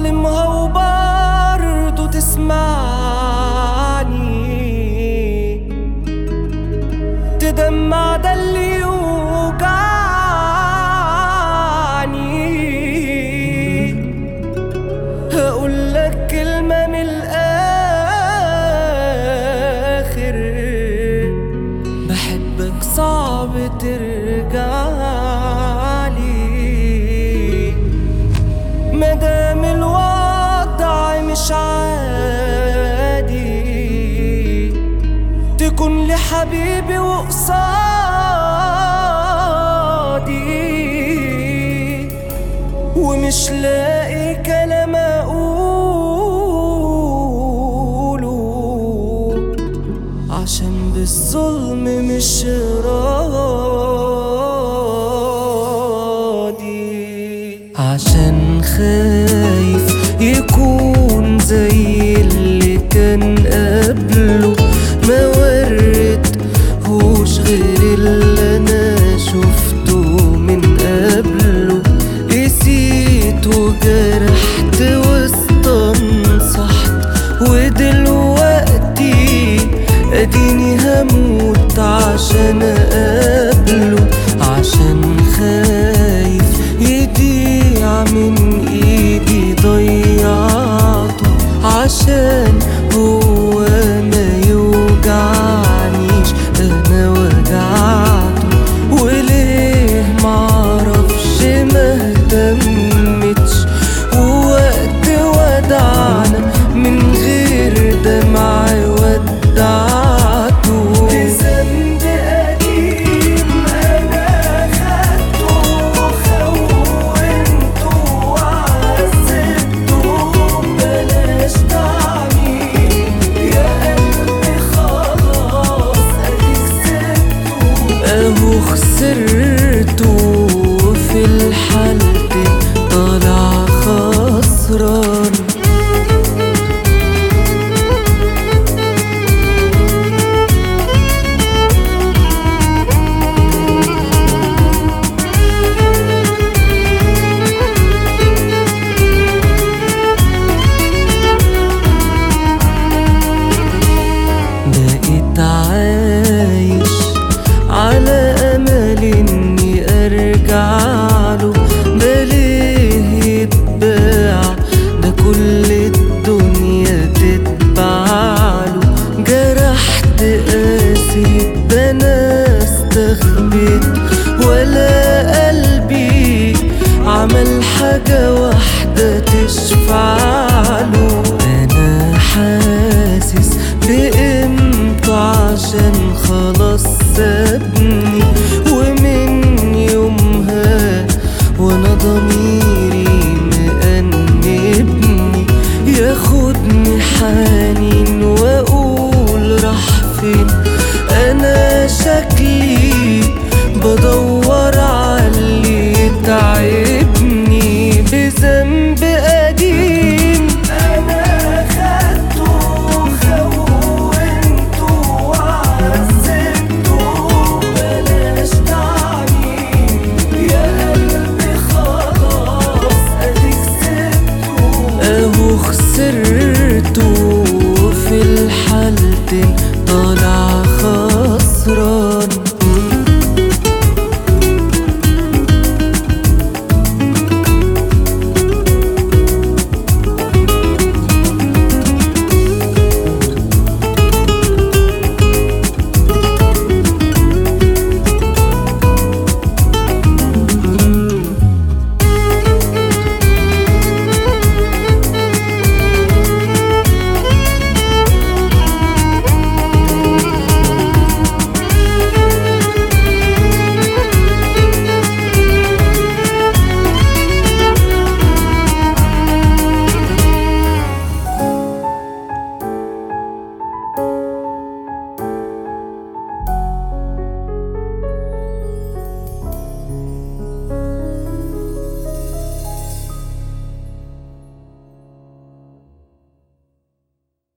ظالمها وبرضه تسمعني، تدمع ده اللي يوجعني. هقولك كلمة من الآخر، بحبك صعب ترجعلي. مادام الوضع مش عادي، تكون لي حبيبي وقصادي، ومش لاقي كلام اقوله، عشان بالظلم مش راضي، عشان خايف يكون زي اللي كان قبله. ما وردهوش غير اللي انا شفته من قبله. قسيت وجرحت واستنصحت، ودلوقتي اديني هموت عشان اقابله. عشان خايف يضيع من ايدي ضيعته، عشان هو ما يوجعنيش انا وجعته. وليه معرفش ما اهتمتش، ووقت ودعنا من غير دمع ودعته. بذنب قديم انا خدته وخونته وعذبته، بلاش طعمي يا قلبي خلاص اديك سبته. اهو خسرته في الحال